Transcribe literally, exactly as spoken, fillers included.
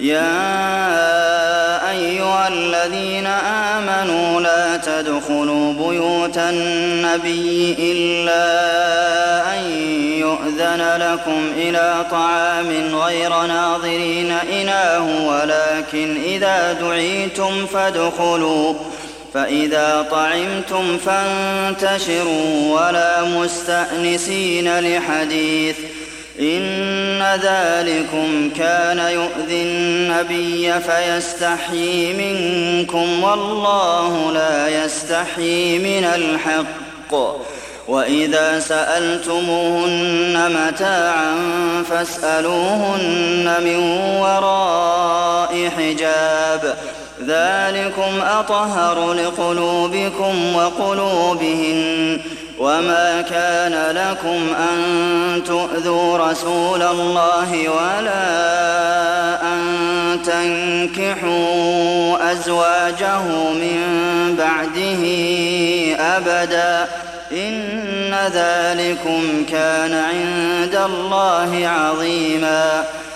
يَا أَيُّهَا الَّذِينَ آمَنُوا لَا تَدْخُلُوا بُيُوتَ النَّبِيِّ إِلَّا أَن يُؤْذَنَ لَكُمْ إِلَىٰ طَعَامٍ غَيْرَ نَاظِرِينَ إِنَاهُ وَلَٰكِنْ إِذَا دُعِيتُمْ فَادْخُلُوا فَإِذَا طَعِمْتُمْ فَانتَشِرُوا وَلَا مُسْتَأْنِسِينَ لِحَدِيثٍ ۚ إِنَّ ذَٰلِكُمْ كَانَ يُؤْذِي النَّبِيَّ فَيَسْتَحْيِي مِنكُمْ ۖ وَاللَّهُ لَا يَسْتَحْيِي مِنَ الْحَقِّ ۚ وَإِذَا سَأَلْتُمُوهُنَّ مَتَاعًا فَاسْأَلُوهُنَّ مِن وَرَاءِ حِجَابٍ ۚ ذَٰلِكُمْ أَطْهَرُ لِقُلُوبِكُمْ وَقُلُوبِهِنَّ ۚ وَمَا كَانَ لَكُمْ أَن تُؤْذُوا رَسُولَ اللَّهِ وَلَا أَن تَنكِحُوا أَزْوَاجَهُ مِن بَعْدِهِ أَبَدًا ۚ إِنَّ ذَٰلِكُمْ كَانَ عِندَ اللَّهِ عَظِيمًا